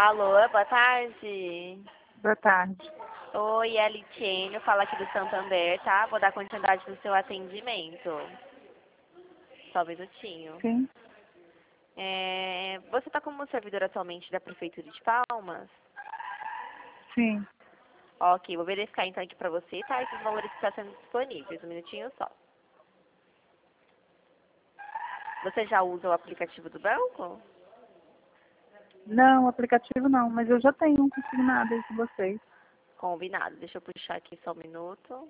Alô, boa tarde. Boa tarde. Oi, é a Litiene, eu falo aqui do Santander, tá? Vou dar continuidade no seu atendimento. Só um minutinho. Sim, Você está como servidor atualmente da Prefeitura de Palmas? sim. Ok, vou verificar então aqui pra você, tá? Esses valores que estão sendo disponíveis, um minutinho só. Você já usa o aplicativo do banco? Não, aplicativo não, mas eu já tenho um consignado aí com vocês. Combinado, deixa eu puxar aqui só um minuto.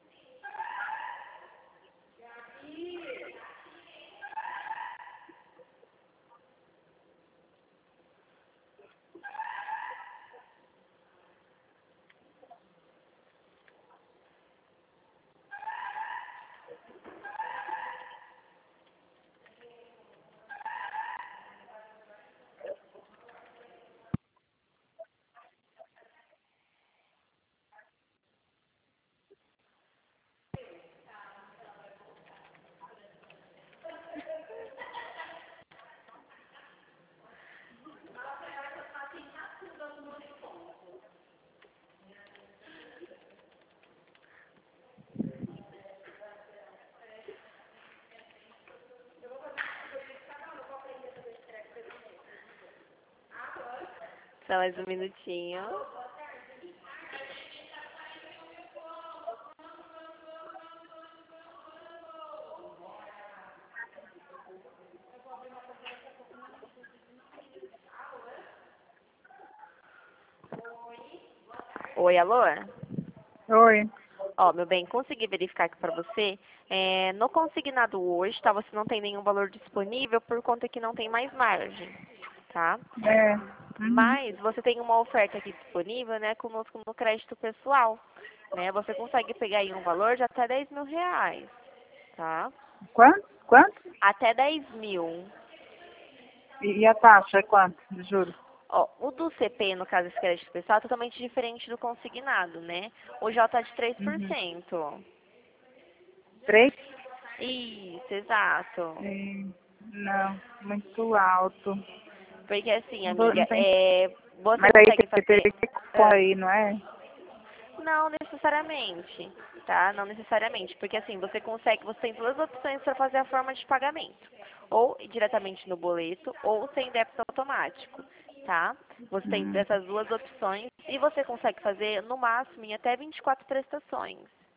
Só mais um minutinho. Oi, alô? Oi. Ó, meu bem, consegui verificar aqui pra você. No consignado hoje, tá? Você não tem nenhum valor disponível por conta que não tem mais margem, tá? É. Uhum. Mas você tem uma oferta aqui disponível, né, conosco no crédito pessoal, né? Você consegue pegar aí um valor de até 10 mil reais, tá? Quanto? Quanto? Até 10 mil. E a taxa é quanto de juros? Ó, o do CP, no caso esse crédito pessoal, é totalmente diferente do consignado, né? Hoje ela tá de Uhum. 3%. 3? Isso, exato. Não, muito alto. Porque assim, Não amiga, tem... você Mas aí consegue você teria fazer. que comprar aí, não é? Não necessariamente, tá? Não necessariamente, porque assim, você tem duas opções para fazer a forma de pagamento. Ou diretamente no boleto, ou sem débito automático, tá? Você tem Hum. essas duas opções e você consegue fazer no máximo em até 24 prestações.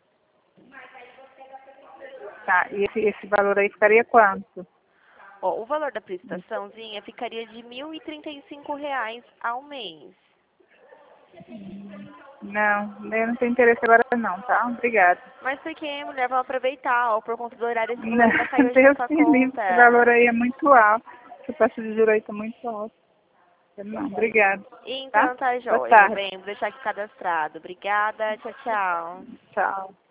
Tá, e esse valor aí ficaria quanto? Ó, o valor da prestaçãozinha ficaria de R$ 1.035 ao mês. Não, eu não tenho interesse agora não, tá? Obrigada. Mas por que, mulher, vamos aproveitar, ó, por conta do horário, esse valor ainda Não, caiu hoje na Deus sua me livre, esse conta. valor aí é muito alto. Essa taxa de juros aí tá muito alta. Não, obrigada. Tá? Então tá Boa joia, meu tarde. bem. Vou deixar aqui cadastrado. Obrigada. Tchau, tchau. Tchau.